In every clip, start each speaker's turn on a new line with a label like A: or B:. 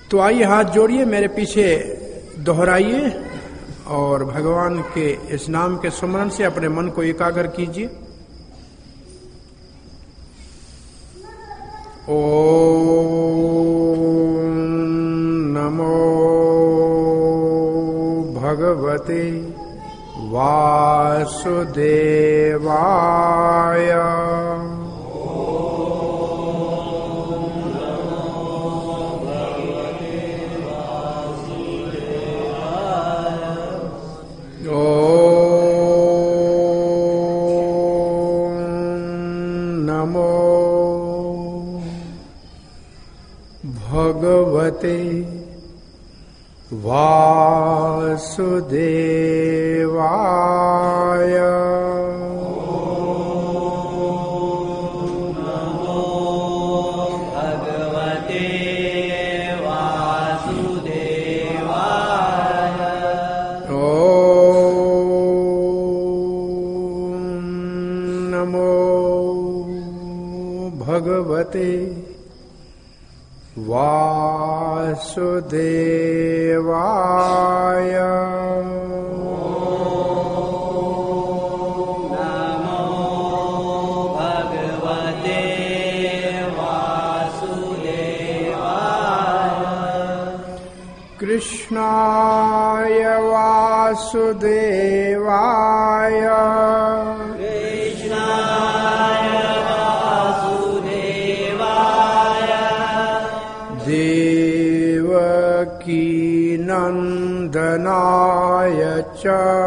A: तो आइए हाथ जोड़िए, मेरे पीछे दोहराइए और भगवान के इस नाम के स्मरण से अपने मन को एकाग्र कीजिए। ओम नमो भगवते वासुदेवाय। भगवते वासुदेवाय। भगवते वासुदेवाय।
B: नमो भगवते वासुदेवाय।
A: कृष्णाय वासुदेवाय। नंदनाय च।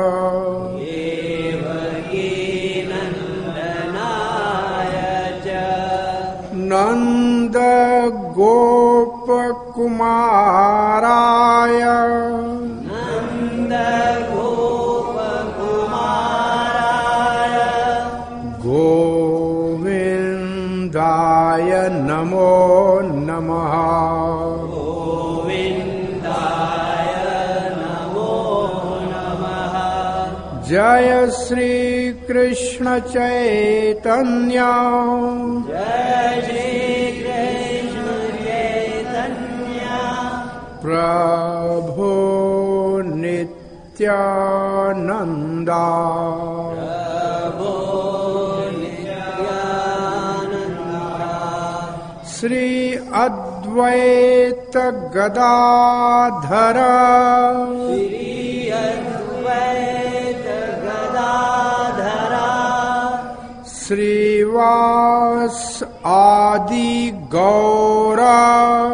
A: नंद गोप कुमाराय। गोविंदाय नमो नमः। जय श्री कृष्ण चैतन्य।
B: जय श्री कृष्ण चैतन्य।
A: प्रभु नित्यानंदा।
B: प्रभु नित्यानंदा।
A: श्री अद्वैत गदाधर। श्रीवास आदि गौरा।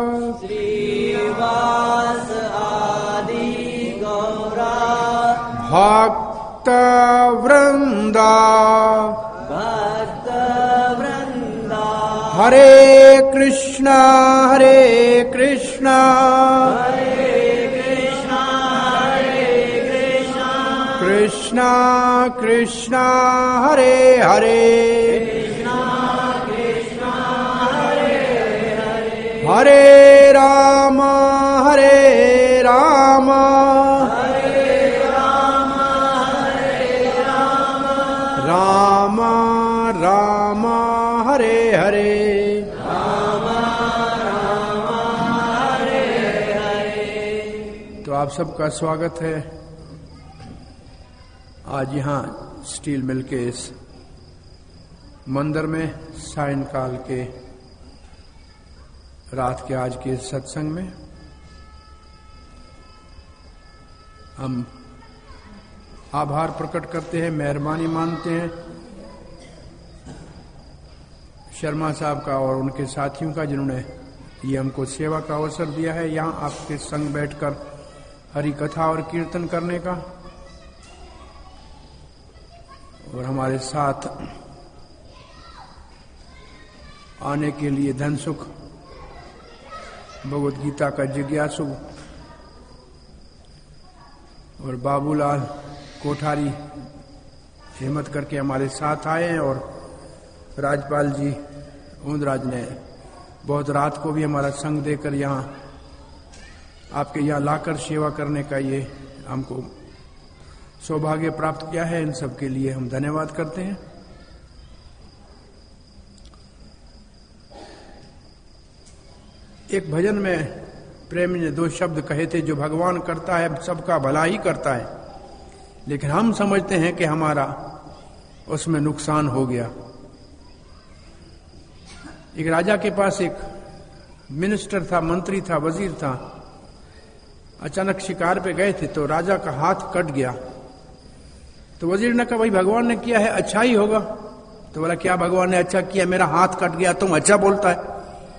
B: श्रीवास आदि गौरा।
A: भक्त वृंदा।
B: भक्त वृंदा।
A: हरे कृष्णा हरे कृष्णा। कृष्णा कृष्णा हरे हरे। हरे राम हरे राम। राम राम हरे हरे। तो आप सबका स्वागत है आज यहाँ स्टील मिल के इस मंदिर में सायंकाल के रात के आज के सत्संग में। हम आभार प्रकट करते हैं, मेहरबानी मानते हैं शर्मा साहब का और उनके साथियों का, जिन्होंने ये हमको सेवा का अवसर दिया है यहाँ आपके संग बैठकर हरि कथा और कीर्तन करने का, और हमारे साथ आने के लिए धन सुख भगवद गीता का जिज्ञासु और बाबूलाल कोठारी हिम्मत करके हमारे साथ आए हैं, और राजपाल जी ऊंदराज ने बहुत रात को भी हमारा संग देकर यहाँ आपके यहाँ लाकर सेवा करने का ये हमको सौभाग्य प्राप्त किया है। इन सब के लिए हम धन्यवाद करते हैं। एक भजन में प्रेम ने 2 शब्द कहे थे, जो भगवान करता है सबका भला ही करता है, लेकिन हम समझते हैं कि हमारा उसमें नुकसान हो गया। एक राजा के पास एक मिनिस्टर था, मंत्री था, वजीर था। अचानक शिकार पे गए थे तो राजा का हाथ कट गया। तो वजीर ने कहा, भाई भगवान ने किया है, अच्छा ही होगा। तो बोला, क्या भगवान ने अच्छा किया? मेरा हाथ कट गया, तुम अच्छा बोलता है।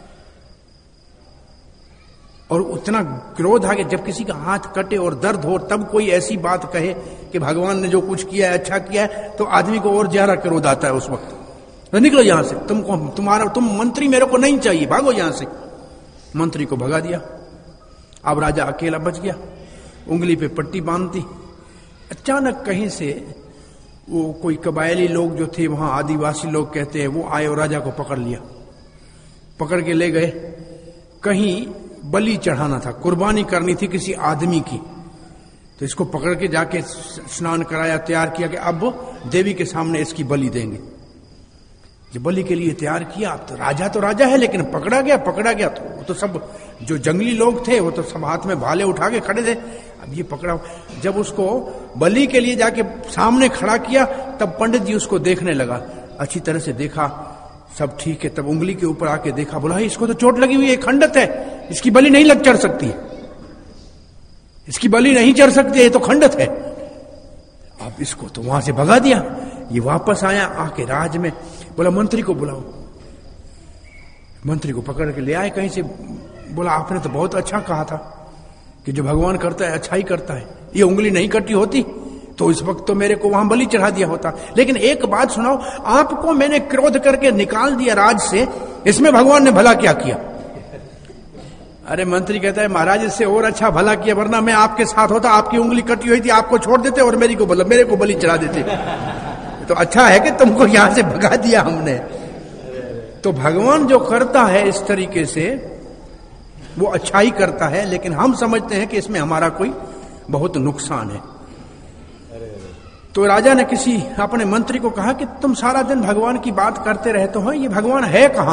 A: और उतना क्रोध आ गया, जब किसी का हाथ कटे और दर्द हो तब कोई ऐसी बात कहे कि भगवान ने जो कुछ किया है अच्छा किया है, तो आदमी को और ज्यादा क्रोध आता है उस वक्त। तो निकलो यहां से, तुम मंत्री मेरे को नहीं चाहिए, भागो यहां से। मंत्री को भगा दिया। अब राजा अकेला बच गया, उंगली पे पट्टी बांधती। अचानक कहीं से वो कोई कबायली लोग जो थे, वहां आदिवासी लोग कहते हैं, वो आए और राजा को पकड़ लिया। पकड़ के ले गए, कहीं बलि चढ़ाना था, कुर्बानी करनी थी किसी आदमी की। तो इसको पकड़ के जाके स्नान कराया, तैयार किया कि अब देवी के सामने इसकी बलि देंगे। जब बलि के लिए तैयार किया, अब तो राजा है, लेकिन पकड़ा गया तो वो तो सब जो जंगली लोग थे वो तो सब हाथ में भाले उठा के खड़े थे। अब ये पकड़ा, जब उसको बलि के लिए जाके सामने खड़ा किया, तब पंडित जी उसको देखने लगा। अच्छी तरह से देखा, सब ठीक है। तब उंगली के ऊपर आके देखा, बोला, इसको तो चोट लगी हुई है, खंडत है, इसकी बलि नहीं चढ़ सकती, इसकी बलि नहीं चढ़ सकती, ये तो खंडत है। अब इसको तो वहां से भगा दिया। ये वापस आया, आके राज में बोला, मंत्री को बुलाओ। मंत्री को पकड़ के ले आए कहीं से। बोला, आपने तो बहुत अच्छा कहा था कि जो भगवान करता है अच्छा ही करता है। ये उंगली नहीं कटी होती तो इस वक्त तो मेरे को वहां बलि चढ़ा दिया होता। लेकिन एक बात सुनाओ, आपको मैंने क्रोध करके निकाल दिया राज से, इसमें भगवान ने भला क्या किया? अरे मंत्री कहता है, महाराज इससे और अच्छा भला किया, वरना मैं आपके साथ होता, आपकी उंगली कटी हुई थी, आपको छोड़ देते और मेरे को बलि चढ़ा देते। तो अच्छा है कि तुमको यहां से भगा दिया हमने। तो भगवान जो करता है इस तरीके से वो अच्छा ही करता है, लेकिन हम समझते हैं कि इसमें हमारा कोई बहुत नुकसान है। तो राजा ने किसी अपने मंत्री को कहा कि तुम सारा दिन भगवान की बात करते रहते हो, ये भगवान है कहां?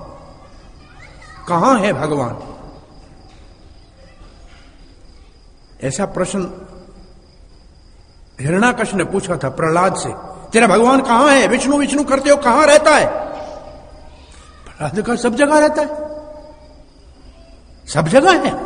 A: कहां है भगवान? ऐसा प्रश्न हिरण्याकश्यप ने पूछा था प्रहलाद से, तेरा भगवान कहां है? विष्णु विष्णु करते हो, कहां रहता है? प्रहलाद का सब जगह रहता है, सब जगह है।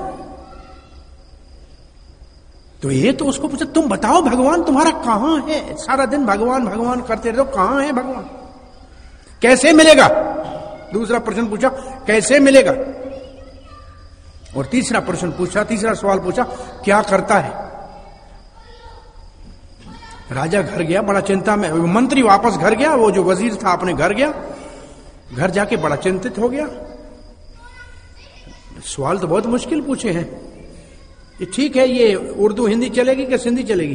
A: तो ये तो उसको पूछा, तुम बताओ भगवान तुम्हारा कहां है? सारा दिन भगवान भगवान करते रहो, कहां है भगवान? कैसे मिलेगा? दूसरा प्रश्न पूछा, कैसे मिलेगा? और तीसरा प्रश्न पूछा, तीसरा सवाल पूछा, क्या करता है? राजा घर गया, बड़ा चिंता में। मंत्री वापस घर गया, वो जो वजीर था अपने घर गया, घर जाके बड़ा चिंतित हो गया। सवाल तो बहुत मुश्किल पूछे हैं। ये ठीक है, ये उर्दू हिंदी चलेगी कि सिंधी चलेगी?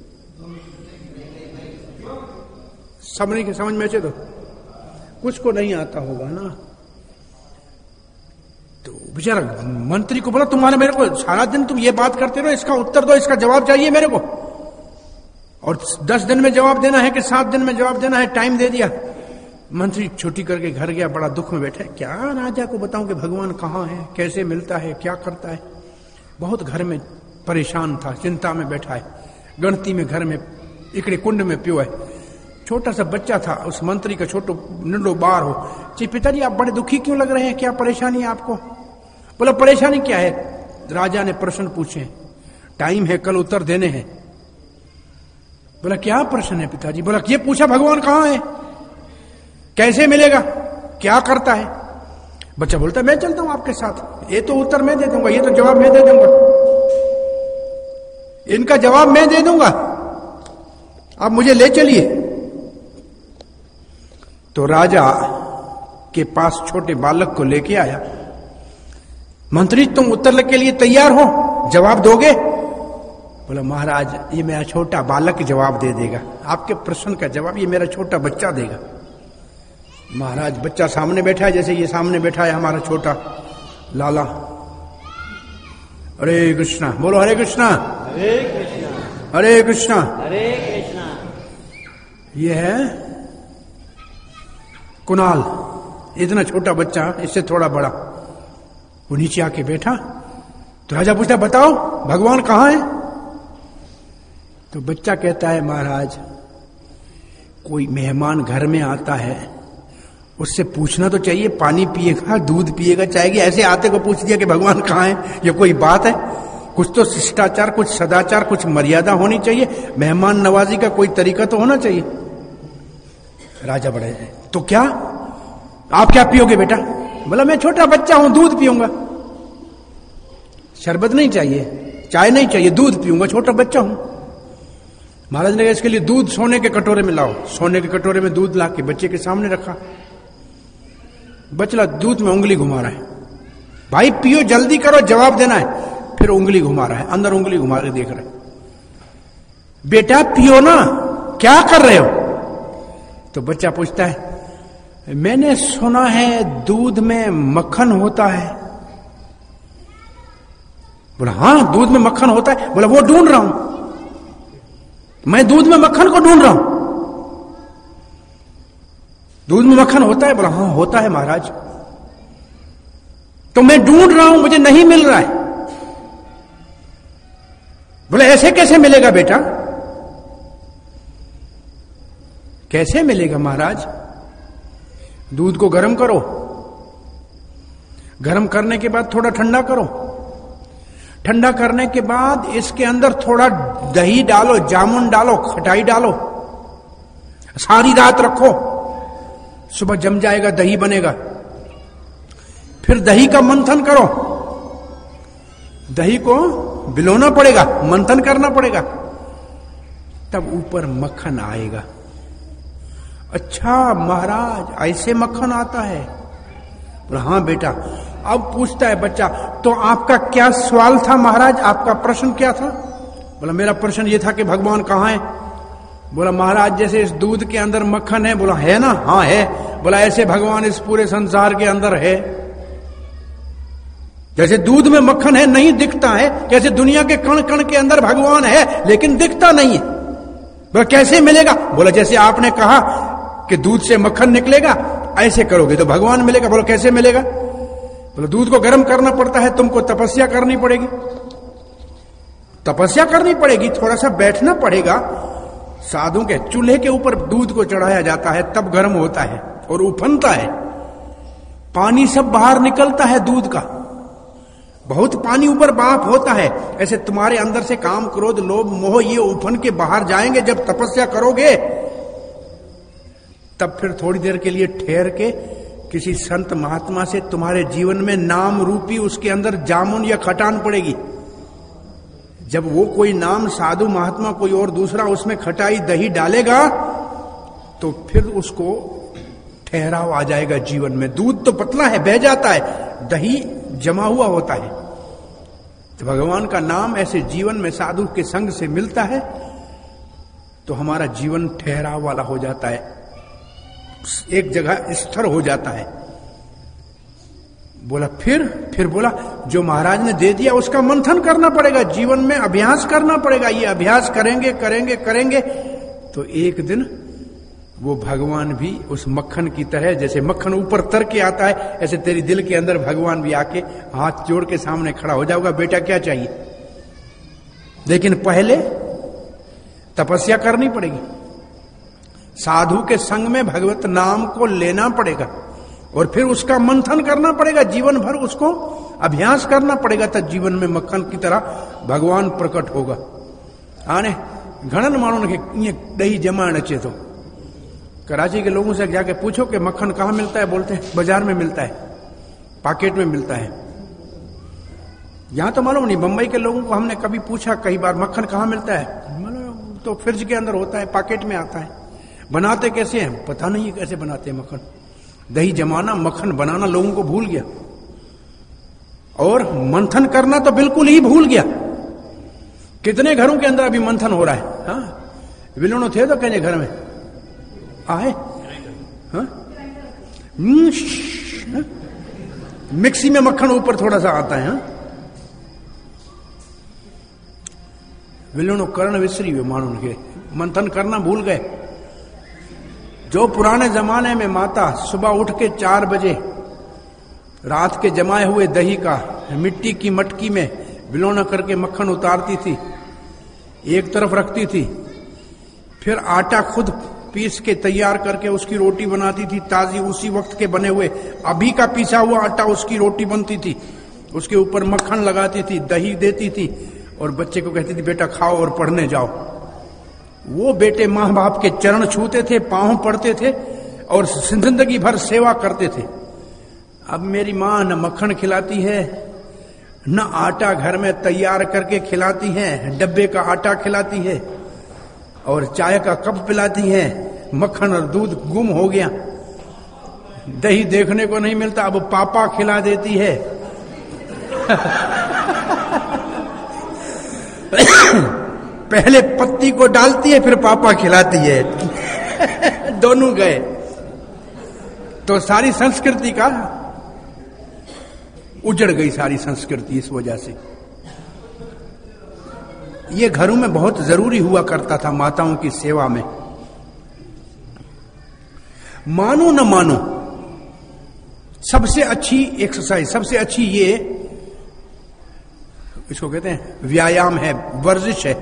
A: सबने के समझ में आचे तो कुछ को नहीं आता होगा ना। तो बेचारा मंत्री को बोला, तुम्हारे मेरे को सारा दिन तुम ये बात करते रहो, इसका उत्तर दो, इसका जवाब चाहिए मेरे को। और 10 दिन में जवाब देना है कि 7 दिन में जवाब देना है, टाइम दे दिया। मंत्री छुट्टी करके घर गया, बड़ा दुख में बैठा है। क्या राजा को बताऊं कि भगवान कहां है, कैसे मिलता है, क्या करता है? बहुत घर में परेशान था, चिंता में बैठा है। गणती में घर में इकड़े कुंड में पियो है। छोटा सा बच्चा था, उस मंत्री का छोटो निंडो बार हो। पिताजी आप बड़े दुखी क्यों लग रहे हैं, क्या परेशानी है आपको? बोला, परेशानी क्या है? राजा ने प्रश्न पूछे, टाइम है, कल उत्तर देने हैं। बोला, क्या प्रश्न है पिताजी? बोला, ये पूछा भगवान कहां है, कैसे मिलेगा, क्या करता है? बच्चा बोलता, मैं चलता हूं आपके साथ, ये तो उत्तर मैं दे दूंगा, ये तो जवाब मैं दे दूंगा, इनका जवाब मैं दे दूंगा, आप मुझे ले चलिए। तो राजा के पास छोटे बालक को लेके आया। मंत्री, तुम उत्तर के लिए तैयार हो, जवाब दोगे? बोला, महाराज ये मेरा छोटा बालक जवाब दे देगा, आपके प्रश्न का जवाब ये मेरा छोटा बच्चा देगा। महाराज, बच्चा सामने बैठा है, जैसे ये सामने बैठा है हमारा छोटा लाला। हरे कृष्णा बोलो, हरे कृष्णा
B: हरे कृष्णा
A: हरे कृष्णा
B: हरे कृष्णा।
A: ये है कुणाल, इतना छोटा बच्चा, इससे थोड़ा बड़ा। वो नीचे आके बैठा, तो राजा पूछता बताओ भगवान कहां है? तो बच्चा कहता है महाराज कोई मेहमान घर में आता है, उससे पूछना तो चाहिए पानी पिएगा, दूध पिएगा, चाहेगी। ऐसे आते को पूछ दिया कि भगवान कहां है, ये कोई बात है? कुछ तो शिष्टाचार, कुछ सदाचार, कुछ मर्यादा होनी चाहिए। मेहमान नवाजी का कोई तरीका तो होना चाहिए। राजा बड़े तो क्या आप क्या पियोगे बेटा? बोला मैं छोटा बच्चा हूं, दूध पीऊंगा। शरबत नहीं चाहिए, चाय नहीं चाहिए, दूध पीऊंगा, छोटा बच्चा हूं। महाराज ने इसके लिए दूध सोने के कटोरे में लाओ। सोने के कटोरे में दूध ला के बच्चे के सामने रखा। बचला दूध में उंगली घुमा रहा है। भाई पियो, जल्दी करो, जवाब देना है। फिर उंगली घुमा रहा है, अंदर उंगली घुमा के देख रहा है। बेटा पियो ना, क्या कर रहे हो? तो बच्चा पूछता है मैंने सुना है दूध में मक्खन होता है। बोला हाँ दूध में मक्खन होता है। बोला वो ढूंढ रहा हूं, मैं दूध में मक्खन को ढूंढ रहा हूं। दूध में मक्खन होता है? बोला हाँ होता है महाराज। तो मैं ढूंढ रहा हूं, मुझे नहीं मिल रहा है। बोले ऐसे कैसे मिलेगा बेटा? कैसे मिलेगा महाराज? दूध को गर्म करो, गर्म करने के बाद थोड़ा ठंडा करो, ठंडा करने के बाद इसके अंदर थोड़ा दही डालो, जामुन डालो, खटाई डालो, सारी रात रखो, सुबह जम जाएगा, दही बनेगा। फिर दही का मंथन करो, दही को बिलोना पड़ेगा, मंथन करना पड़ेगा, तब ऊपर मक्खन आएगा। अच्छा महाराज ऐसे मक्खन आता है? बोला हाँ बेटा। अब पूछता है बच्चा तो आपका क्या सवाल था महाराज, आपका प्रश्न क्या था? बोला मेरा प्रश्न ये था कि भगवान कहां है। बोला महाराज जैसे इस दूध के अंदर मक्खन है। बोला है ना? हाँ है। बोला ऐसे भगवान इस पूरे संसार के अंदर है। जैसे दूध में मक्खन है नहीं दिखता है, जैसे दुनिया के कण कण के अंदर भगवान है लेकिन दिखता नहीं है। बोला कैसे मिलेगा? बोला जैसे आपने कहा कि दूध से मक्खन निकलेगा, ऐसे करोगे तो भगवान मिलेगा। बोला कैसे मिलेगा? बोला दूध को गर्म करना पड़ता है, तुमको तपस्या करनी पड़ेगी। तपस्या करनी पड़ेगी, थोड़ा सा बैठना पड़ेगा। साधु के चूल्हे के ऊपर दूध को चढ़ाया जाता है, तब गर्म होता है और उफनता है, पानी सब बाहर निकलता है दूध का, बहुत पानी ऊपर बाप होता है। ऐसे तुम्हारे अंदर से काम, क्रोध, लोभ, मोह ये उफन के बाहर जाएंगे। जब तपस्या करोगे तब फिर थोड़ी देर के लिए ठहर के किसी संत महात्मा से तुम्हारे जीवन में नाम रूपी उसके अंदर जामुन या खटान पड़ेगी। जब वो कोई नाम साधु महात्मा कोई और दूसरा उसमें खटाई दही डालेगा तो फिर उसको ठहराव आ जाएगा जीवन में। दूध तो पतला है, बह जाता है, दही जमा हुआ होता है। तो भगवान का नाम ऐसे जीवन में साधु के संग से मिलता है तो हमारा जीवन ठहराव वाला हो जाता है, एक जगह स्थिर हो जाता है। बोला फिर बोला जो महाराज ने दे दिया उसका मंथन करना पड़ेगा, जीवन में अभ्यास करना पड़ेगा। ये अभ्यास करेंगे करेंगे करेंगे तो एक दिन वो भगवान भी उस मक्खन की तरह, जैसे मक्खन ऊपर तर के आता है, ऐसे तेरी दिल के अंदर भगवान भी आके हाथ जोड़ के सामने खड़ा हो जाएगा। बेटा क्या चाहिए? लेकिन पहले तपस्या करनी पड़ेगी, साधु के संग में भगवत नाम को लेना पड़ेगा और फिर उसका मंथन करना पड़ेगा, जीवन भर उसको अभ्यास करना पड़ेगा। तब जीवन में मक्खन की तरह भगवान प्रकट होगा। आने घणन मानो ने दही जमा नचे। तो कराची के लोगों से जाके पूछो कि मक्खन कहां मिलता है, बोलते हैं बाजार में मिलता है, पॉकेट में मिलता है। यहां तो मालूम नहीं, बंबई के लोगों को हमने कभी पूछा कई बार मक्खन कहां मिलता है, तो फ्रिज के अंदर होता है, पॉकेट में आता है। बनाते कैसे हैं पता नहीं, कैसे बनाते हैं मक्खन। दही जमाना, मक्खन बनाना लोगों को भूल गया और मंथन करना तो बिल्कुल ही भूल गया। कितने घरों के अंदर अभी मंथन हो रहा है। हाँ विलोनो थे तो कहने घर में आए, हाँ? मिक्सी में मक्खन ऊपर थोड़ा सा आता है। हाँ? विलोनो कर्ण विसरी हुए मानो के मंथन करना भूल गए। जो पुराने जमाने में माता सुबह उठ के 4 बजे रात के जमाए हुए दही का मिट्टी की मटकी में बिलौना करके मक्खन उतारती थी, एक तरफ रखती थी, फिर आटा खुद पीस के तैयार करके उसकी रोटी बनाती थी, ताजी उसी वक्त के बने हुए, अभी का पीसा हुआ आटा उसकी रोटी बनती थी, उसके ऊपर मक्खन लगाती थी, दही देती थी और बच्चे को कहती थी बेटा खाओ और पढ़ने जाओ। वो बेटे माँ बाप के चरण छूते थे, पांव पड़ते थे और जिंदगी भर सेवा करते थे। अब मेरी माँ न मक्खन खिलाती है, न आटा घर में तैयार करके खिलाती है, डब्बे का आटा खिलाती है और चाय का कप पिलाती है। मक्खन और दूध गुम हो गया, दही देखने को नहीं मिलता, अब पापा खिला देती है। पहले पत्ती को डालती है फिर पापा खिलाती है। दोनों गए। तो सारी संस्कृति का उजड़ गई, सारी संस्कृति इस वजह से। ये घरों में बहुत जरूरी हुआ करता था माताओं की सेवा में। मानो न मानो, सबसे अच्छी एक्सरसाइज, सबसे अच्छी ये इसको कहते हैं व्यायाम है, वर्जिश है।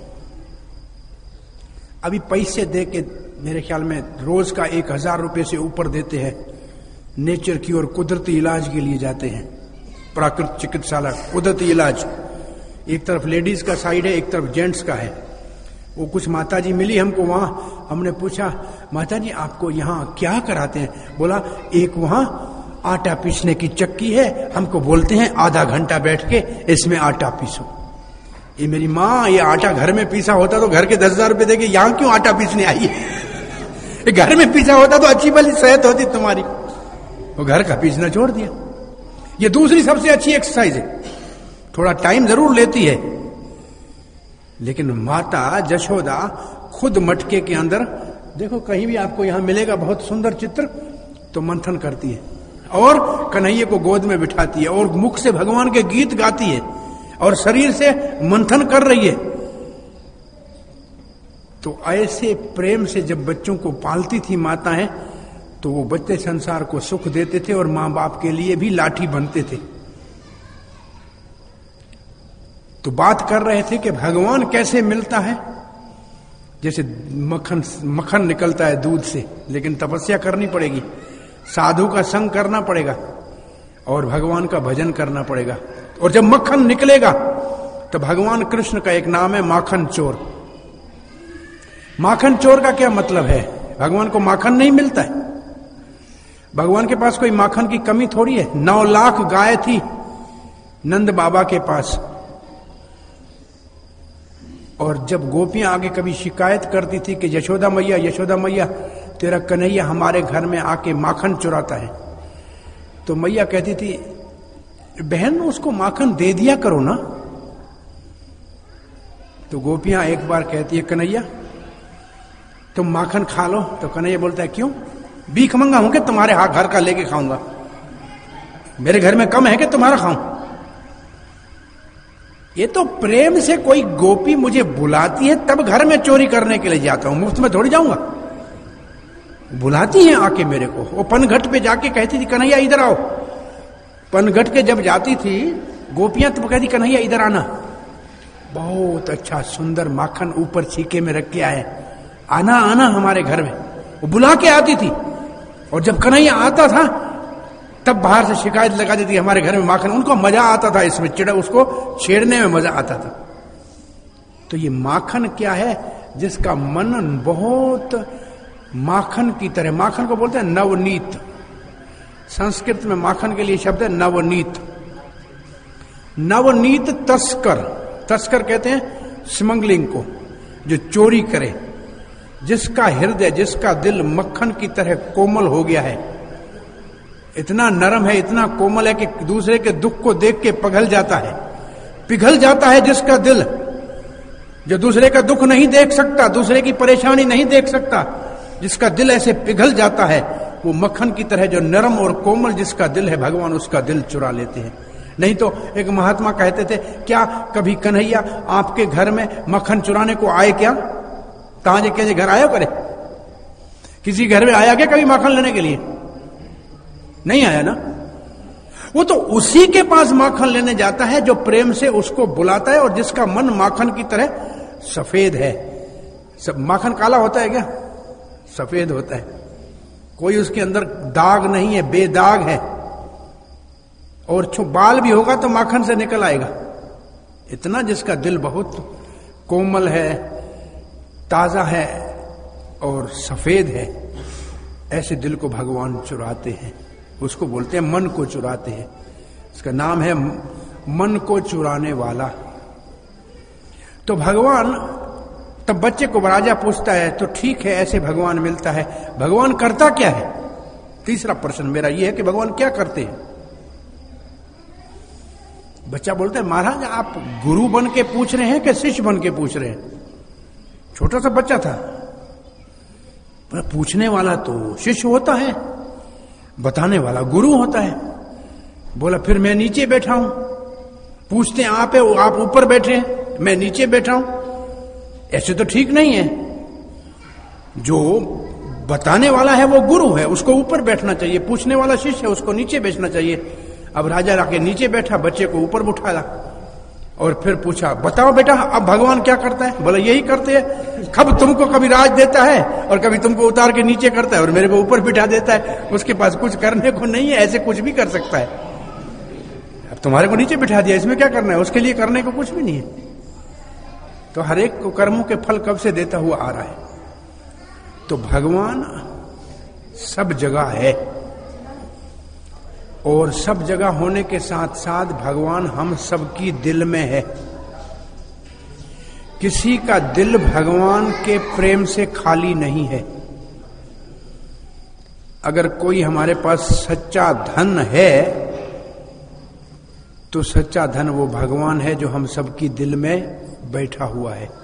A: अभी पैसे दे के मेरे ख्याल में रोज का 1000 रुपये से ऊपर देते हैं, नेचर की और कुदरती इलाज के लिए जाते हैं, प्राकृतिक चिकित्सालय, कुदरती इलाज। एक तरफ लेडीज का साइड है, एक तरफ जेंट्स का है। वो कुछ माताजी मिली हमको वहां, हमने पूछा माताजी आपको यहाँ क्या कराते हैं? बोला एक वहां आटा पीसने की चक्की है, हमको बोलते हैं आधा घंटा बैठ के इसमें आटा पीसो। ये मेरी माँ, ये आटा घर में पीसा होता तो घर के 10,000 रुपये देके यहाँ क्यों आटा पीसने आई है? घर में पीसा होता तो अच्छी भली सेहत होती तुम्हारी। वो घर का पीसना छोड़ दिया। ये दूसरी सबसे अच्छी एक्सरसाइज है। थोड़ा टाइम जरूर लेती है, लेकिन माता जशोदा खुद मटके के अंदर, देखो कहीं भी आपको यहां मिलेगा बहुत सुंदर चित्र, तो मंथन करती है और कन्हैया को गोद में बिठाती है और मुख से भगवान के गीत गाती है और शरीर से मंथन कर रही है। तो ऐसे प्रेम से जब बच्चों को पालती थी माताएं, तो वो बच्चे संसार को सुख देते थे और मां बाप के लिए भी लाठी बनते थे। तो बात कर रहे थे कि भगवान कैसे मिलता है। जैसे मक्खन निकलता है दूध से, लेकिन तपस्या करनी पड़ेगी, साधु का संग करना पड़ेगा और भगवान का भजन करना पड़ेगा। और जब मक्खन निकलेगा तो भगवान कृष्ण का एक नाम है माखन चोर। माखन चोर का क्या मतलब है? भगवान को माखन नहीं मिलता है। भगवान के पास कोई माखन की कमी थोड़ी है। 9 लाख गाय थी नंद बाबा के पास, और जब गोपियां आगे कभी शिकायत करती थी कि यशोदा मैया तेरा कन्हैया हमारे घर में आके माखन चुराता है, तो मैया कहती थी बहन उसको माखन दे दिया करो ना। तो गोपियां एक बार कहती है कन्हैया तुम माखन खा लो। तो कन्हैया बोलता है क्यों? भीख मंगा हूं कि तुम्हारे हाथ घर का लेके खाऊंगा? मेरे घर में कम है कि तुम्हारा खाऊं? ये तो प्रेम से कोई गोपी मुझे बुलाती है तब घर में चोरी करने के लिए जाता हूं, मुफ्त में थोड़ी जाऊंगा। बुलाती है आके मेरे को। वो पनघट पे जाके कहती थी कन्हैया इधर आओ। पनघट के जब जाती थी गोपियां तो कहती कन्हैया इधर आना, बहुत अच्छा सुंदर माखन ऊपर छीके में रख के आए, आना आना हमारे घर में। वो बुला के आती थी। और जब कन्हैया आता था तब बाहर से शिकायत लगा देती हमारे घर में माखन। उनको मजा आता था इसमें, उसको छेड़ने में मजा आता था। तो ये माखन क्या है? जिसका मनन बहुत माखन की तरह, माखन को बोलते हैं नवनीत। संस्कृत में माखन के लिए शब्द है नवनीत। नवनीत तस्कर, तस्कर कहते हैं स्मगलिंग को, जो चोरी करे, जिसका हृदय, जिसका दिल मक्खन की तरह कोमल हो गया है, इतना नरम है, इतना कोमल है कि दूसरे के दुख को देख के पिघल जाता है जिसका दिल, जो दूसरे का दुख नहीं देख सकता, दूसरे की परेशानी नहीं देख सकता, जिसका दिल ऐसे पिघल जाता है, वो मक्खन की तरह जो नरम और कोमल जिसका दिल है, भगवान उसका दिल चुरा लेते हैं। नहीं तो एक महात्मा कहते थे क्या कभी कन्हैया आपके घर में मक्खन चुराने को आए क्या? कहां के घर आया करे? किसी घर में आया क्या कभी मक्खन लेने के लिए? नहीं आया ना। वो तो उसी के पास माखन लेने जाता है जो प्रेम से उसको बुलाता है और जिसका मन माखन की तरह सफेद है। सब माखन काला होता है क्या? सफेद होता है, कोई उसके अंदर दाग नहीं है, बेदाग है। और बाल भी होगा तो माखन से निकल आएगा। इतना जिसका दिल बहुत कोमल है, ताजा है और सफेद है, ऐसे दिल को भगवान चुराते हैं। उसको बोलते हैं मन को चुराते हैं। इसका नाम है मन को चुराने वाला। तो भगवान, तब बच्चे को राजा पूछता है तो ठीक है, ऐसे भगवान मिलता है, भगवान करता क्या है? तीसरा प्रश्न मेरा यह है कि भगवान क्या करते हैं? बच्चा बोलता है महाराज आप गुरु बन के पूछ रहे हैं कि शिष्य बन के पूछ रहे हैं? छोटा सा बच्चा था। पूछने वाला तो शिष्य होता है, बताने वाला गुरु होता है। बोला फिर मैं नीचे बैठा हूं। पूछते हैं आप ऊपर बैठे हैं, मैं नीचे बैठा हूं। ऐसे तो ठीक नहीं है। जो बताने वाला है वो गुरु है, उसको ऊपर बैठना चाहिए। पूछने वाला शिष्य है, उसको नीचे बैठना चाहिए। अब राजा आके नीचे बैठा, बच्चे को ऊपर उठाया और फिर पूछा बताओ बेटा अब भगवान क्या करता है? बोला यही करते हैं, कब तुमको कभी राज देता है और कभी तुमको उतार के नीचे करता है और मेरे को ऊपर बिठा देता है। उसके पास कुछ करने को नहीं है, ऐसे कुछ भी कर सकता है। अब तुम्हारे को नीचे बिठा दिया, इसमें क्या करना है? उसके लिए करने को कुछ भी नहीं है। तो हर एक को कर्मों के फल कब से देता हुआ आ रहा है। तो भगवान सब जगह है और सब जगह होने के साथ साथ भगवान हम सबकी दिल में है। किसी का दिल भगवान के प्रेम से खाली नहीं है। अगर कोई हमारे पास सच्चा धन है तो सच्चा धन वो भगवान है जो हम सबकी दिल में बैठा हुआ है।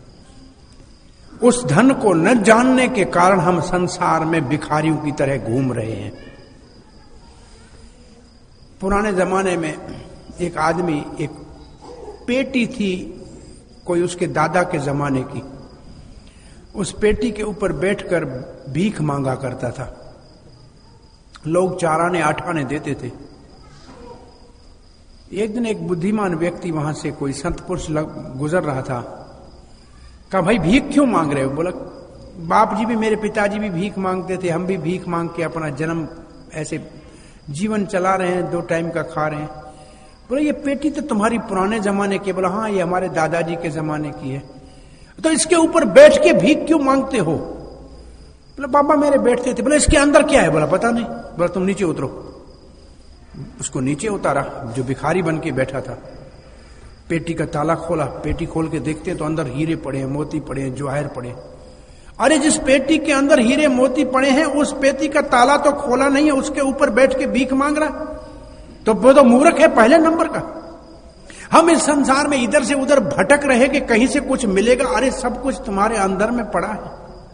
A: उस धन को न जानने के कारण हम संसार में भिखारियों की तरह घूम रहे हैं। पुराने जमाने में एक आदमी, एक पेटी थी कोई उसके दादा के जमाने की, उस पेटी के ऊपर बैठकर भीख मांगा करता था। लोग 4 आने 8 आने देते थे। एक दिन एक बुद्धिमान व्यक्ति वहां से, कोई संत पुरुष गुजर रहा था। कहा भाई भीख क्यों मांग रहे हो? बोला बाप जी भी, मेरे पिताजी भी भीख मांगते थे, हम भी भीख मांग के अपना जन्म ऐसे जीवन चला रहे हैं, 2 टाइम का खा रहे हैं। बोला ये पेटी तो तुम्हारी पुराने जमाने की। बोला हाँ ये हमारे दादाजी के जमाने की है। तो इसके ऊपर बैठ के भीख क्यों मांगते हो? बोला बाबा मेरे बैठते थे। बोला इसके अंदर क्या है? बोला पता नहीं। बोला तुम नीचे उतरो। उसको नीचे उतारा, जो भिखारी बन के बैठा था। पेटी का ताला खोला, पेटी खोल के देखते तो अंदर हीरे पड़े हैं, मोती पड़े हैं, जवाहर पड़े। अरे जिस पेटी के अंदर हीरे मोती पड़े हैं उस पेटी का ताला तो खोला नहीं है, उसके ऊपर बैठ के भीख मांग रहा। तो वो तो मूर्ख है पहले नंबर का। हम इस संसार में इधर से उधर भटक रहे कि कहीं से कुछ मिलेगा। अरे सब कुछ तुम्हारे अंदर में पड़ा है।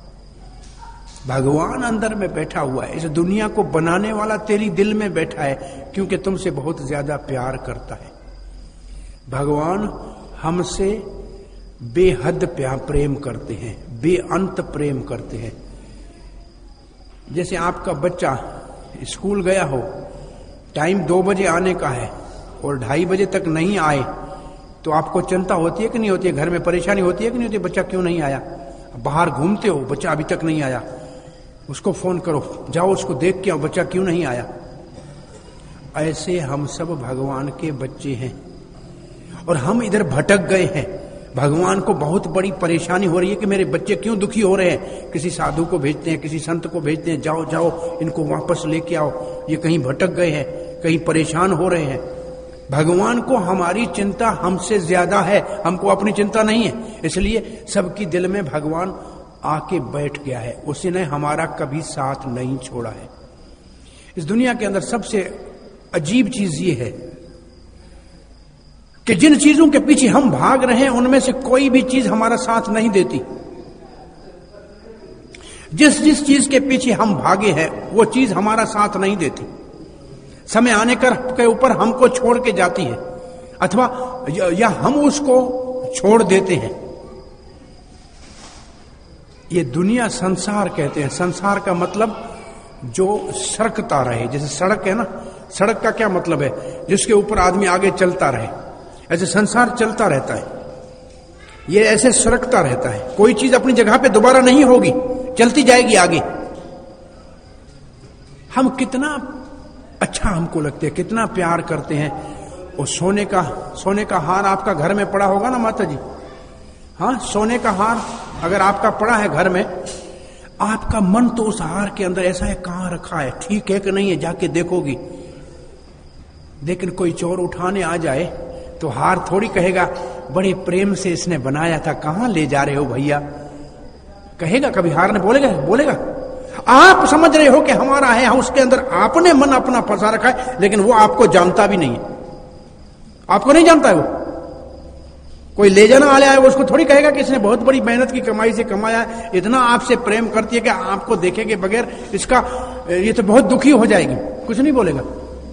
A: भगवान अंदर में बैठा हुआ है। इस दुनिया को बनाने वाला तेरी दिल में बैठा है, क्योंकि तुमसे बहुत ज्यादा प्यार करता है। भगवान हमसे बेहद प्रेम करते हैं, बेअंत प्रेम करते हैं। जैसे आपका बच्चा स्कूल गया हो, टाइम 2 बजे आने का है और 2:30 बजे तक नहीं आए तो आपको चिंता होती है कि नहीं होती है? घर में परेशानी होती है कि नहीं होती है? बच्चा क्यों नहीं आया? बाहर घूमते हो, बच्चा अभी तक नहीं आया, उसको फोन करो, जाओ उसको देख के आओ, बच्चा क्यों नहीं आया। ऐसे हम सब भगवान के बच्चे हैं और हम इधर भटक गए हैं। भगवान को बहुत बड़ी परेशानी हो रही है कि मेरे बच्चे क्यों दुखी हो रहे हैं। किसी साधु को भेजते हैं, किसी संत को भेजते हैं, जाओ जाओ इनको वापस लेके आओ, ये कहीं भटक गए हैं, कहीं परेशान हो रहे हैं। भगवान को हमारी चिंता हमसे ज्यादा है, हमको अपनी चिंता नहीं है। इसलिए सबकी दिल में भगवान आके बैठ गया है। उसने हमारा कभी साथ नहीं छोड़ा है। इस दुनिया के अंदर सबसे अजीब चीज ये है कि जिन चीजों के पीछे हम भाग रहे हैं उनमें से कोई भी चीज हमारा साथ नहीं देती। जिस जिस चीज के पीछे हम भागे हैं वो चीज हमारा साथ नहीं देती। समय आने के ऊपर हमको छोड़ के जाती है, अथवा या हम उसको छोड़ देते हैं। ये दुनिया संसार कहते हैं। संसार का मतलब जो सरकता रहे, जैसे सड़क है ना, सड़क का क्या मतलब है? जिसके ऊपर आदमी आगे चलता रहे। ऐसे संसार चलता रहता है, ये ऐसे सरकता रहता है, कोई चीज अपनी जगह पे दोबारा नहीं होगी, चलती जाएगी आगे। हम कितना अच्छा हमको लगते हैं, कितना प्यार करते हैं। और सोने का हार आपका घर में पड़ा होगा ना माता जी? हाँ, सोने का हार अगर आपका पड़ा है घर में, आपका मन तो उस हार के अंदर ऐसा है, कहां रखा है, ठीक है कि नहीं है, जाके देखोगी। लेकिन कोई चोर उठाने आ जाए तो हार थोड़ी कहेगा बड़े प्रेम से इसने बनाया था, कहां ले जा रहे हो भैया, कहेगा कभी? हार ने बोलेगा? आप समझ रहे हो कि हमारा है, उसके अंदर आपने मन अपना फंसा रखा है, लेकिन वो आपको जानता भी नहीं है, आपको नहीं जानता है। वो कोई ले जाना आया है, वो उसको थोड़ी कहेगा कि इसने बहुत बड़ी मेहनत की कमाई से कमाया है, इतना आपसे प्रेम करती है कि आपको देखे के बगैर इसका ये तो बहुत दुखी हो जाएगी, कुछ नहीं बोलेगा।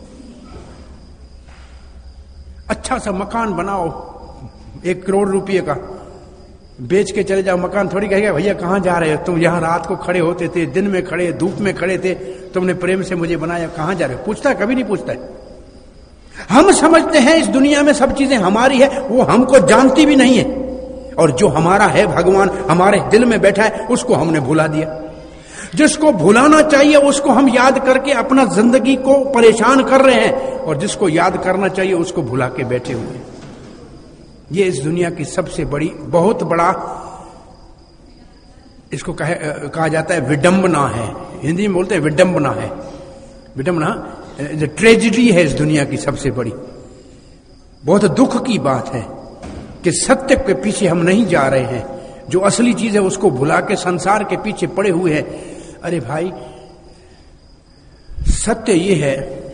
A: अच्छा सा मकान बनाओ 1 करोड़ रुपये का, बेच के चले जाओ, मकान थोड़ी कहेगा भैया कहां जा रहे हो तुम, यहां रात को खड़े होते थे, दिन में खड़े, धूप में खड़े थे, तुमने प्रेम से मुझे बनाया, कहां जा रहे हो? पूछता है? कभी नहीं पूछता है। हम समझते हैं इस दुनिया में सब चीजें हमारी है, वो हमको जानती भी नहीं है। और जो हमारा है, भगवान हमारे दिल में बैठा है, उसको हमने भुला दिया। जिसको भुलाना चाहिए उसको हम याद करके अपना जिंदगी को परेशान कर रहे हैं, और जिसको याद करना चाहिए उसको भुला के बैठे हुए हैं। ये इस दुनिया की सबसे बड़ी, बहुत बड़ा, इसको कहा जाता है विडंबना है। हिंदी में बोलते हैं विडंबना है। विडंबना ट्रेजेडी है इस दुनिया की सबसे बड़ी। बहुत दुख की बात है कि सत्य के पीछे हम नहीं जा रहे हैं, जो असली चीज है उसको भुला के संसार के पीछे पड़े हुए हैं। अरे भाई, सत्य ये है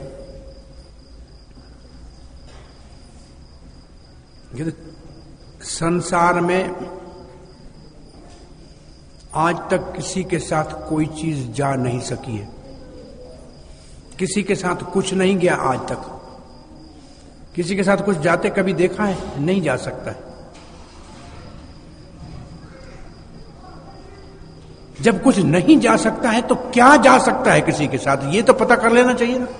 A: कि संसार में आज तक किसी के साथ कोई चीज जा नहीं सकी है, किसी के साथ कुछ नहीं गया आज तक। किसी के साथ कुछ जाते कभी देखा है? नहीं जा सकता है। जब कुछ नहीं जा सकता है तो क्या जा सकता है किसी के साथ, ये तो पता कर लेना चाहिए ना।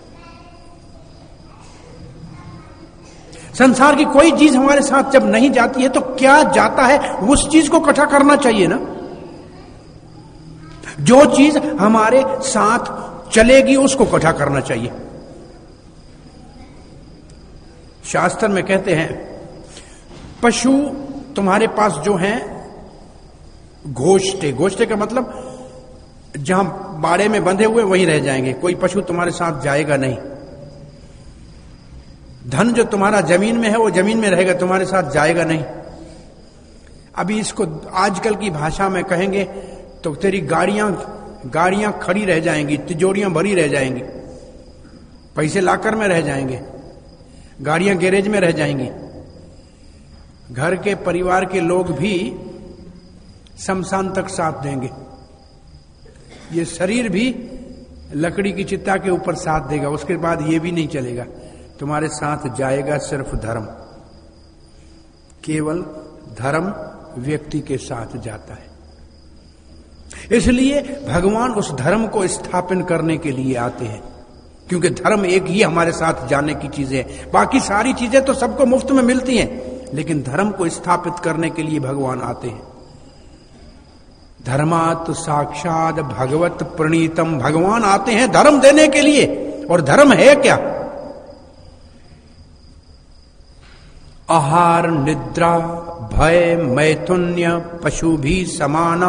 A: संसार की कोई चीज हमारे साथ जब नहीं जाती है तो क्या जाता है, उस चीज को इकट्ठा करना चाहिए ना। जो चीज हमारे साथ चलेगी उसको इकट्ठा करना चाहिए। शास्त्र में कहते हैं पशु तुम्हारे पास जो हैं घोष्टे, घोष्टे का मतलब जहां बाड़े में बंधे हुए वहीं रह जाएंगे, कोई पशु तुम्हारे साथ जाएगा नहीं। धन जो तुम्हारा जमीन में है वो जमीन में रहेगा, तुम्हारे साथ जाएगा नहीं। अभी इसको आजकल की भाषा में कहेंगे तो तेरी गाड़ियां खड़ी रह जाएंगी, तिजोरियां भरी रह जाएंगी, पैसे लाकर में रह जाएंगे, गाड़ियां गैरेज में रह जाएंगी। घर के परिवार के लोग भी शमशान तक साथ देंगे, ये शरीर भी लकड़ी की चिता के ऊपर साथ देगा, उसके बाद ये भी नहीं चलेगा। तुम्हारे साथ जाएगा सिर्फ धर्म, केवल धर्म व्यक्ति के साथ जाता है। इसलिए भगवान उस धर्म को स्थापन करने के लिए आते हैं, क्योंकि धर्म एक ही हमारे साथ जाने की चीजें है। बाकी सारी चीजें तो सबको मुफ्त में मिलती हैं, लेकिन धर्म को स्थापित करने के लिए भगवान आते हैं। धर्मात् साक्षात भगवत प्रणीतम, भगवान आते हैं धर्म देने के लिए। और धर्म है क्या? आहार निद्रा भय मैथुन्य पशु भी समाना।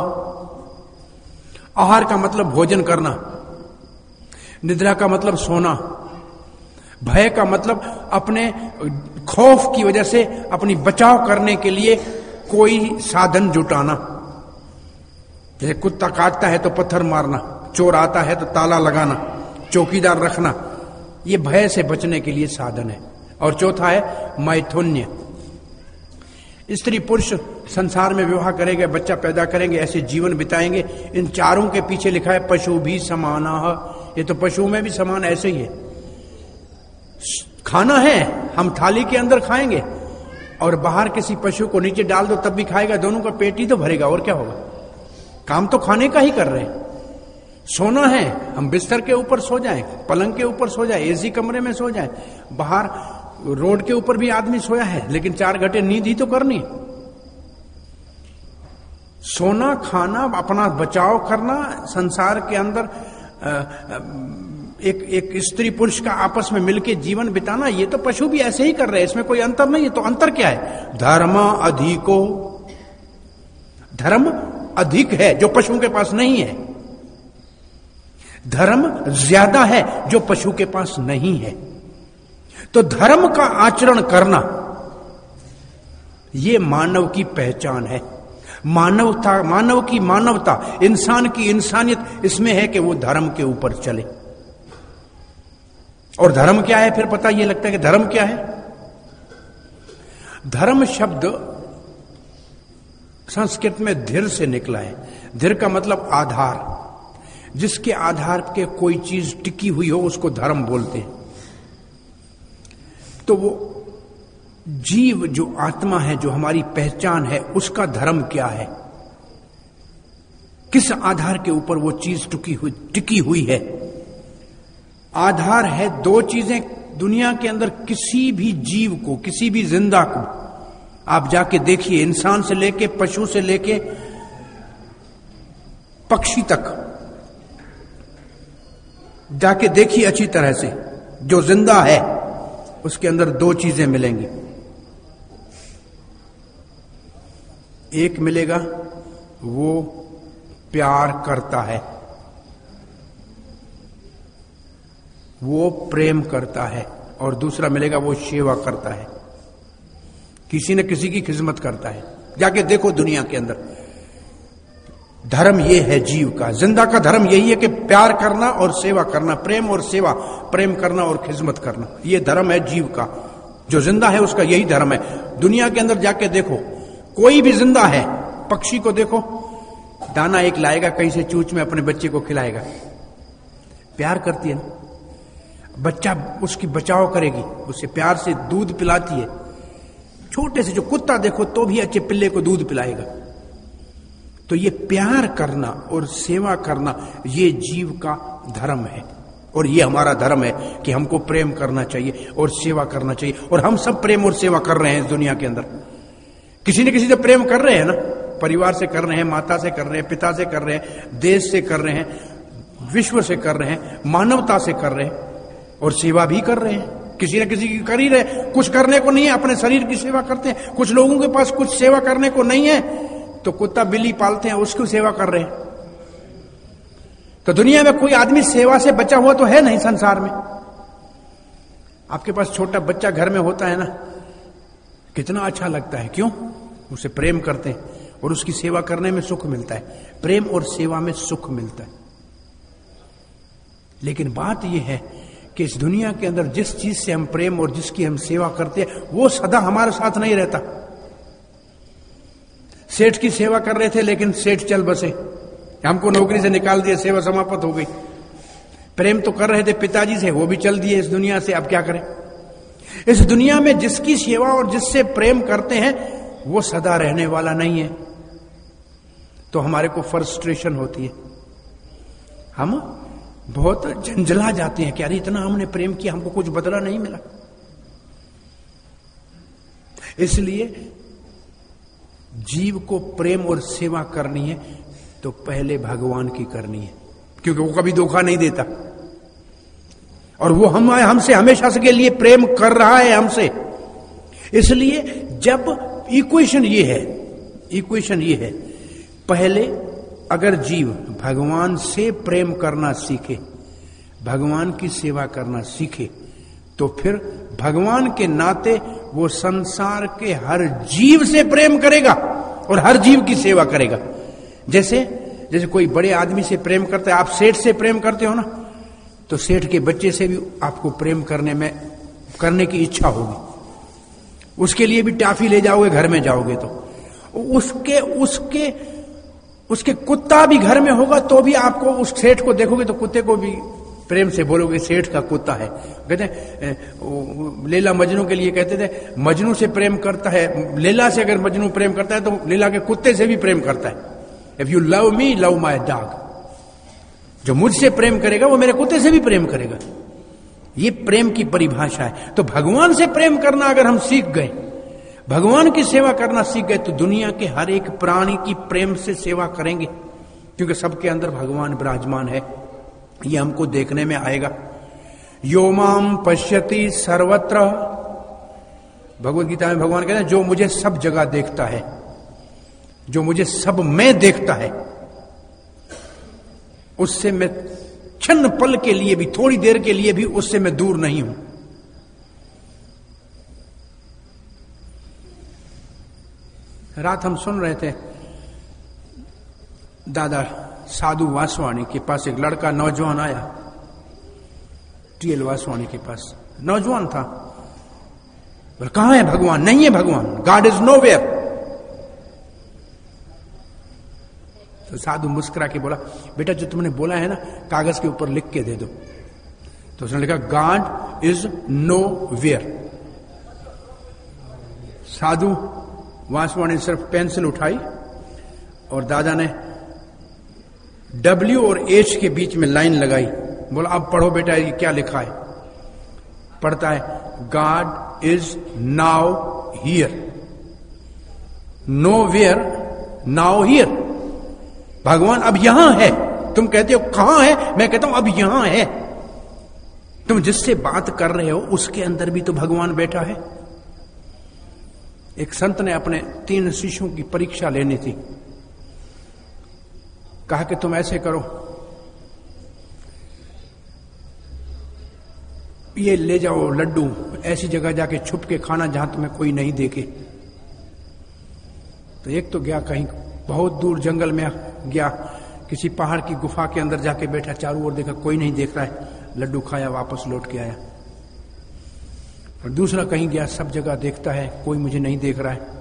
A: आहार का मतलब भोजन करना, निद्रा का मतलब सोना, भय का मतलब अपने खौफ की वजह से अपनी बचाव करने के लिए कोई साधन जुटाना। जैसे कुत्ता काटता है तो पत्थर मारना, चोर आता है तो ताला लगाना, चौकीदार रखना, ये भय से बचने के लिए साधन है। और चौथा है मैथुन्य, स्त्री पुरुष संसार में विवाह करेंगे, बच्चा पैदा करेंगे, ऐसे जीवन बिताएंगे। इन चारों के पीछे लिखा है पशु भी समाना। ये तो पशु में भी समान ऐसे ही है। खाना है, हम थाली के अंदर खाएंगे और बाहर किसी पशु को नीचे डाल दो तब भी खाएगा, दोनों का पेट ही तो भरेगा, और क्या होगा। काम तो खाने का ही कर रहे हैं। सोना है, हम बिस्तर के ऊपर सो जाएं, पलंग के ऊपर सो जाएं, एसी कमरे में सो जाएं, बाहर रोड के ऊपर भी आदमी सोया है, लेकिन 4 घंटे नींद ही तो करनी। सोना, खाना, अपना बचाव करना, संसार के अंदर एक स्त्री पुरुष का आपस में मिलकर जीवन बिताना, ये तो पशु भी ऐसे ही कर रहे हैं, इसमें कोई अंतर नहीं है। तो अंतर क्या है? धर्म अधिको, धर्म अधिक है जो पशु के पास नहीं है, धर्म ज्यादा है जो पशु के पास नहीं है। तो धर्म का आचरण करना यह मानव की पहचान है। मानवता, मानव की मानवता, इंसान की इंसानियत इसमें है कि वो धर्म के ऊपर चले। और धर्म क्या है? फिर पता यह लगता है कि धर्म क्या है। धर्म शब्द संस्कृत में धीर से निकला है। धीर का मतलब आधार, जिसके आधार पे कोई चीज टिकी हुई हो उसको धर्म बोलते हैं। तो वो जीव जो आत्मा है, जो हमारी पहचान है, उसका धर्म क्या है? किस आधार के ऊपर वो चीज टिकी हुई है? आधार है 2 चीजें दुनिया के अंदर। किसी भी जीव को, किसी भी जिंदा को आप जाके देखिए, इंसान से लेके पशु से लेके पक्षी तक जाके देखिए अच्छी तरह से, जो जिंदा है उसके अंदर 2 चीजें मिलेंगी। एक मिलेगा वो प्यार करता है, वो प्रेम करता है, और दूसरा मिलेगा वो सेवा करता है, किसी न किसी की खिदमत करता है। जाके देखो दुनिया के अंदर, धर्म ये है जीव का, जिंदा का धर्म यही है कि प्यार करना और सेवा करना, प्रेम और सेवा, प्रेम करना और खिदमत करना, ये धर्म है जीव का। जो जिंदा है उसका यही धर्म है। दुनिया के अंदर जाके देखो, कोई भी जिंदा है, पक्षी को देखो, दाना एक लाएगा कहीं से चूंच में, अपने बच्चे को खिलाएगा, प्यार करती है ना, बच्चा उसकी बचाव करेगी, उसे प्यार से दूध पिलाती है। छोटे से जो कुत्ता देखो तो भी अच्छे पिल्ले को दूध पिलाएगा। तो ये प्यार करना और सेवा करना ये जीव का धर्म है, और ये हमारा धर्म है कि हमको प्रेम करना चाहिए और सेवा करना चाहिए। और हम सब प्रेम और सेवा कर रहे हैं इस दुनिया के अंदर। किसी न किसी से प्रेम कर रहे हैं ना, परिवार से कर रहे हैं, माता से कर रहे हैं, पिता से कर रहे हैं, देश से कर रहे हैं, विश्व से कर रहे हैं, मानवता से कर रहे हैं, और सेवा भी कर रहे हैं। किसी न किसी की कर ही रहे। कुछ करने को नहीं है, अपने शरीर की सेवा करते हैं। कुछ लोगों के पास कुछ सेवा करने को नहीं है तो कुत्ता बिल्ली पालते हैं, उसकी सेवा कर रहे हैं। तो दुनिया में कोई आदमी सेवा से बचा हुआ तो है नहीं संसार में। आपके पास छोटा बच्चा घर में होता है ना, कितना अच्छा लगता है। क्यों? उसे प्रेम करते हैं और उसकी सेवा करने में सुख मिलता है। प्रेम और सेवा में सुख मिलता है। लेकिन बात यह है कि इस दुनिया के अंदर जिस चीज से हम प्रेम और जिसकी हम सेवा करते हैं वो सदा हमारे साथ नहीं रहता। सेठ की सेवा कर रहे थे लेकिन सेठ चल बसे, हमको नौकरी से निकाल दिया, सेवा समाप्त हो गई। प्रेम तो कर रहे थे पिताजी से, वो भी चल दिए इस दुनिया से, अब क्या करें। इस दुनिया में जिसकी सेवा और जिससे प्रेम करते हैं वो सदा रहने वाला नहीं है। तो हमारे को फ्रस्ट्रेशन होती है, हम बहुत झंझला जाते हैं कि अरे इतना हमने प्रेम किया, हमको कुछ बदला नहीं मिला। इसलिए जीव को प्रेम और सेवा करनी है तो पहले भगवान की करनी है, क्योंकि वो कभी धोखा नहीं देता और वो हमसे हमेशा से के लिए प्रेम कर रहा है हमसे। इसलिए जब इक्वेशन ये है, पहले अगर जीव भगवान से प्रेम करना सीखे, भगवान की सेवा करना सीखे, तो फिर भगवान के नाते वो संसार के हर जीव से प्रेम करेगा और हर जीव की सेवा करेगा। जैसे कोई बड़े आदमी से प्रेम करता है, आप सेठ से प्रेम करते हो ना, तो सेठ के बच्चे से भी आपको प्रेम करने की इच्छा होगी। उसके लिए भी टॉफी ले जाओगे, घर में जाओगे तो उसके कुत्ता भी घर में होगा तो भी आपको उस सेठ को देखोगे तो कुत्ते को भी प्रेम से बोलोगे सेठ का कुत्ता है। कहते हैं लैला मजनू के लिए कहते थे, मजनू से प्रेम करता है, लैला से अगर मजनू प्रेम करता है तो लैला के कुत्ते से भी प्रेम करता है। If you love me, love my dog. जो मुझसे प्रेम करेगा वो मेरे कुत्ते से भी प्रेम करेगा। ये प्रेम की परिभाषा है। तो भगवान से प्रेम करना अगर हम सीख गए, भगवान की सेवा करना सीख गए, तो दुनिया के हर एक प्राणी की प्रेम से सेवा करेंगे, क्योंकि सबके अंदर भगवान विराजमान है। ये हमको देखने में आएगा। यो माम पश्यति सर्वत्र, भगवद गीता में भगवान कहते हैं जो मुझे सब जगह देखता है, जो मुझे सब में देखता है, उससे मैं क्षण पल के लिए भी, थोड़ी देर के लिए भी उससे मैं दूर नहीं हूं। रात हम सुन रहे थे दादा साधु वासवाणी के पास एक लड़का नौजवान आया, टीएल वासवाणी के पास नौजवान था। बोला कहां है भगवान? नहीं है भगवान, गॉड इज नोवेयर। तो साधु मुस्कुरा के बोला बेटा जो तुमने बोला है ना कागज के ऊपर लिख के दे दो। तो उसने लिखा God is nowhere. Sadhu Vaswani ने सिर्फ पेंसिल उठाई और दादा ने W और H के बीच में लाइन लगाई। बोला अब पढ़ो बेटा ये क्या लिखा है। पढ़ता है God is now here, nowhere now here. भगवान अब यहां है। तुम कहते हो कहां है, मैं कहता हूं अब यहां है। तुम जिससे बात कर रहे हो उसके अंदर भी तो भगवान बैठा है। एक संत ने अपने 3 शिष्यों की परीक्षा लेनी थी। कहा कि तुम ऐसे करो, ये ले जाओ लड्डू ऐसी जगह जाके छुप के खाना जहां तुम्हें कोई नहीं देखे। तो एक तो गया कहीं बहुत दूर जंगल में गया, किसी पहाड़ की गुफा के अंदर जाके बैठा, चारों ओर देखा कोई नहीं देख रहा है, लड्डू खाया वापस लौट के आया। और दूसरा कहीं गया, सब जगह देखता है कोई मुझे नहीं देख रहा है।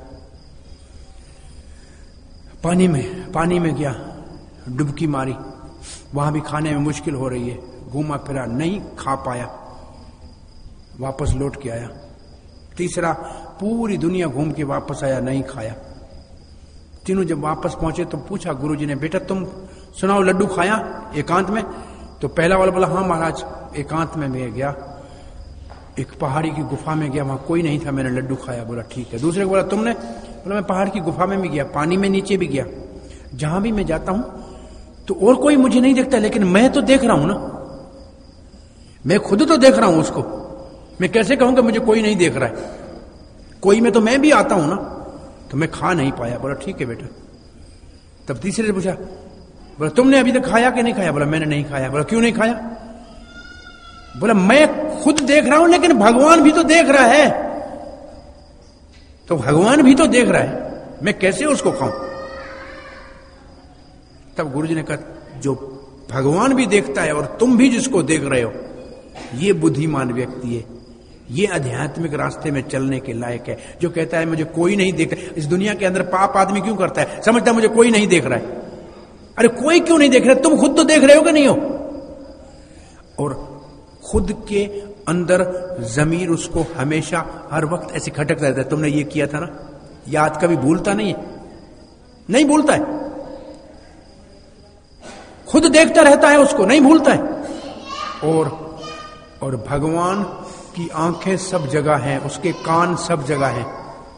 A: पानी में गया, डुबकी मारी, वहां भी खाने में मुश्किल हो रही है, घूमा फिरा नहीं खा पाया, वापस लौट के आया। तीसरा पूरी दुनिया घूम के वापस आया, नहीं खाया। तीनों जब वापस पहुंचे तो पूछा गुरुजी ने बेटा तुम सुनाओ लड्डू खाया एकांत में? तो पहला वाला बोला हाँ महाराज एकांत में मैं गया, एक पहाड़ी की गुफा में गया, वहां कोई नहीं था, मैंने लड्डू खाया। बोला ठीक है। दूसरे को बोला तुमने? बोला मैं पहाड़ की गुफा में भी गया, पानी में नीचे भी गया, जहां भी मैं जाता हूं तो और कोई मुझे नहीं देखता, लेकिन मैं तो देख रहा हूं ना, मैं खुद तो देख रहा हूं उसको। मैं कैसे कहूंगा मुझे कोई नहीं देख रहा है? कोई में तो मैं भी आता हूं ना, तो मैं खा नहीं पाया। बोला ठीक है बेटा। तब तीसरे से पूछा, बोला तुमने अभी तक खाया कि नहीं खाया? बोला मैंने नहीं खाया। बोला क्यों नहीं खाया? बोला मैं खुद देख रहा हूं लेकिन भगवान भी तो देख रहा है। तो भगवान भी तो देख रहा है, मैं कैसे उसको खाऊं? तब गुरुजी ने कहा जो भगवान भी देखता है और तुम भी जिसको देख रहे हो, ये बुद्धिमान व्यक्ति है, ये आध्यात्मिक रास्ते में चलने के लायक है। जो कहता है मुझे कोई नहीं देख रहा। इस दुनिया के अंदर पाप आदमी क्यों करता है? समझता है मुझे कोई नहीं देख रहा है। अरे कोई क्यों नहीं देख रहा? तुम खुद तो देख रहे हो कि नहीं हो? और खुद के अंदर जमीर उसको हमेशा हर वक्त ऐसे खटकता रहता है, तुमने ये किया था ना, याद कभी भूलता नहीं है, नहीं भूलता है, खुद देखता रहता है उसको, नहीं भूलता है। और भगवान की आंखें सब जगह हैं, उसके कान सब जगह हैं,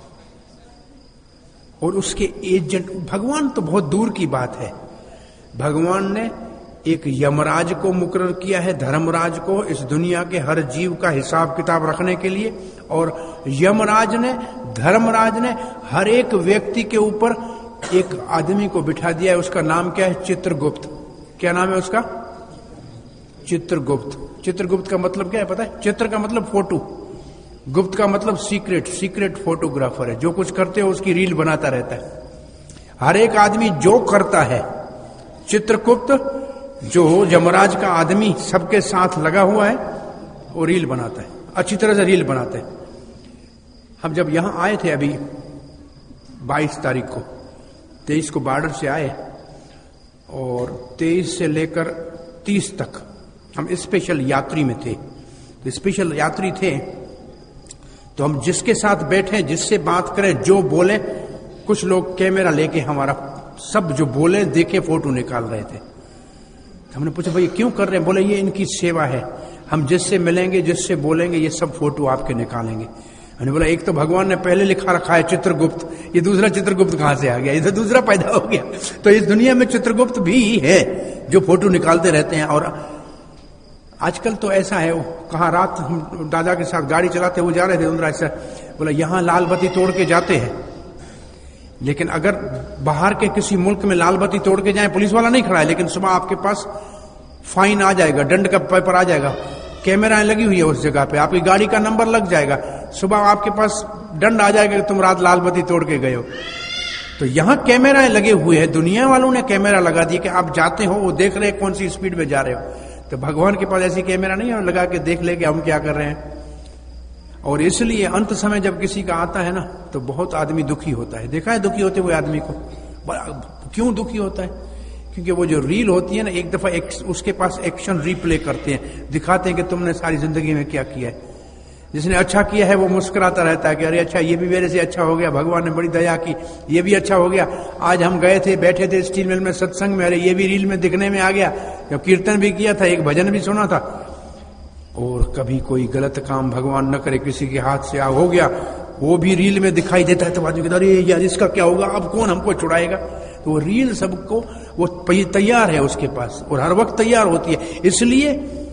A: और उसके एजेंट। भगवान तो बहुत दूर की बात है, भगवान ने एक यमराज को मुकर्रर किया है, धर्मराज को, इस दुनिया के हर जीव का हिसाब किताब रखने के लिए। और यमराज ने, धर्मराज ने हर एक व्यक्ति के ऊपर एक आदमी को बिठा दिया है। उसका नाम क्या है? चित्रगुप्त। क्या नाम है उसका? चित्रगुप्त। चित्रगुप्त का मतलब क्या है पता है? चित्र का मतलब फोटो, गुप्त का मतलब सीक्रेट, सीक्रेट फोटोग्राफर है। जो कुछ करते हो उसकी रील बनाता रहता है। हर एक आदमी जो करता है, चित्रगुप्त जो यमराज का आदमी सबके साथ लगा हुआ है, वो रील बनाता है, अच्छी तरह से रील बनाता है। हम जब यहां आए थे अभी 22 तारीख को, 23 को बॉर्डर से आए और 23 से लेकर 30 तक हम स्पेशल यात्री में थे। तो स्पेशल यात्री थे तो हम जिसके साथ बैठे, जिससे बात करें, जो बोले, कुछ लोग कैमरा लेके हमारा सब जो बोले देखे फोटो निकाल रहे थे। हमने पूछा भाई क्यों कर रहे हैं? बोले ये इनकी सेवा है, हम जिससे मिलेंगे जिससे बोलेंगे ये सब फोटो आपके निकालेंगे। हमने बोला एक तो भगवान ने पहले लिखा रखा है चित्रगुप्त, ये दूसरा चित्रगुप्त कहां से आ गया? ये तो दूसरा पैदा हो गया। तो इस दुनिया में चित्रगुप्त भी है जो फोटो निकालते रहते हैं। और आजकल तो ऐसा है, कहा रात हम दादा के साथ गाड़ी चलाते हुए जा रहे थे उंदराज से, बोला यहां लाल बत्ती तोड़ के जाते हैं, लेकिन अगर बाहर के किसी मुल्क में लाल बत्ती तोड़ के जाए पुलिस वाला नहीं खड़ा है, लेकिन सुबह आपके पास फाइन आ जाएगा, दंड का पेपर आ जाएगा, कैमराएं लगी हुई है उस जगह पे, आपकी गाड़ी का नंबर लग जाएगा, सुबह आपके पास दंड आ जाएगा कि तुम रात लाल बत्ती तोड़ के गए हो। तो यहां कैमराएं लगे हुए हैं, दुनिया वालों ने कैमरा लगा दिया कि आप जाते हो वो देख रहे हैं कौन सी स्पीड में जा रहे हो। तो भगवान के पास ऐसी कैमरा नहीं है लगा के देख ले कि हम क्या कर रहे हैं। और इसलिए अंत समय जब किसी का आता है ना तो बहुत आदमी दुखी होता है। देखा है दुखी होते हुए आदमी को? क्यों दुखी होता है? क्योंकि वो जो रील होती है ना, एक दफा उसके पास एक्शन रिप्ले करते हैं, दिखाते हैं कि तुमने सारी जिंदगी में क्या किया है। जिसने अच्छा किया है वो मुस्कुराता रहता है कि अरे अच्छा ये भी मेरे से अच्छा हो गया, भगवान ने बड़ी दया की, ये भी अच्छा हो गया। आज हम गए थे, बैठे थे स्टील मिल में सत्संग में, अरे ये भी रील में दिखने में आ गया, जब कीर्तन भी किया था, एक भजन भी सुना था। और कभी कोई गलत काम भगवान न करे किसी के हाथ से हो गया, वो भी रील में दिखाई देता है, तो आदमी कहता अरे यार इसका क्या होगा, अब कौन हमको छुड़ाएगा? तो वो रील सबको वो तैयार है उसके पास, और हर वक्त तैयार होती है। इसलिए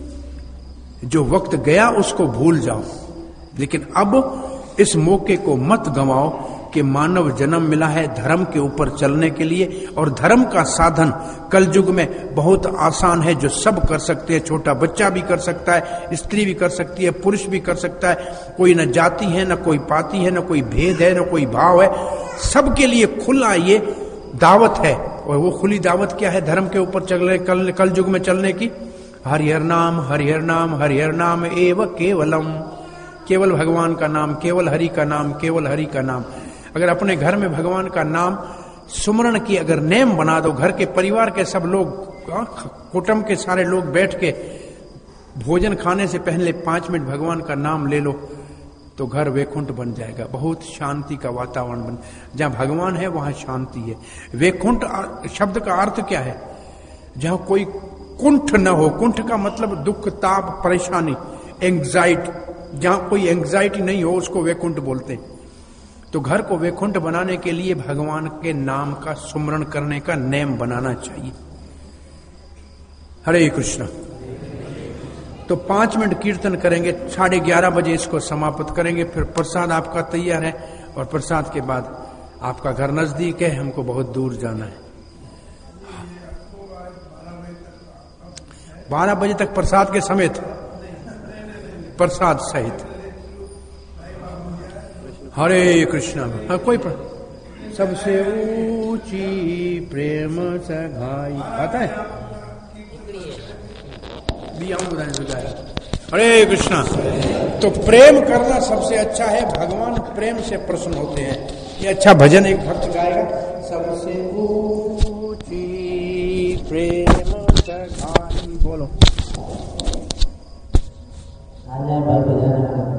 A: जो वक्त गया उसको भूल जाओ, लेकिन अब इस मौके को मत गंवाओ कि मानव जन्म मिला है धर्म के ऊपर चलने के लिए। और धर्म का साधन कलयुग में बहुत आसान है, जो सब कर सकते हैं। छोटा बच्चा भी कर सकता है, स्त्री भी कर सकती है, पुरुष भी कर सकता है। कोई न जाति है, न कोई पाति है, न कोई भेद है, न कोई भाव है, सबके लिए खुला ये दावत है। और वो खुली दावत क्या है? धर्म के ऊपर चलने कलयुग में चलने की। हरिहर नाम हरिहर नाम हरिहर नाम एव केवलम, केवल भगवान का नाम, केवल हरि का नाम, केवल हरि का नाम। अगर अपने घर में भगवान का नाम सुमरण की अगर नेम बना दो, घर के परिवार के सब लोग, कुटुंब के सारे लोग बैठ के भोजन खाने से पहले 5 मिनट भगवान का नाम ले लो, तो घर वैकुंठ बन जाएगा। बहुत शांति का वातावरण बन, जहां भगवान है वहां शांति है। वैकुंठ शब्द का अर्थ क्या है? जहां कोई कुंठ न हो। कुंठ का मतलब दुख, ताप, परेशानी, एंग्जाइटी। जहां कोई एंग्जाइटी नहीं हो उसको वैकुंठ बोलते हैं। तो घर को वैकुंठ बनाने के लिए भगवान के नाम का सुमरण करने का नेम बनाना चाहिए। हरे कृष्ण। तो 5 मिनट कीर्तन करेंगे, 11:30 बजे इसको समाप्त करेंगे। फिर प्रसाद आपका तैयार है, और प्रसाद के बाद आपका घर नजदीक है, हमको बहुत दूर जाना है। 12 बजे तक प्रसाद के समेत, प्रसाद सहित। हरे कृष्णा। हाँ, कोई सबसे ऊंची प्रेम सगाई आता है भी हरे कृष्णा। तो प्रेम करना सबसे अच्छा है, भगवान प्रेम से प्रसन्न होते हैं। ये अच्छा भजन एक भक्त गाएगा, सबसे ऊंची प्रेम सगाई। बोलो।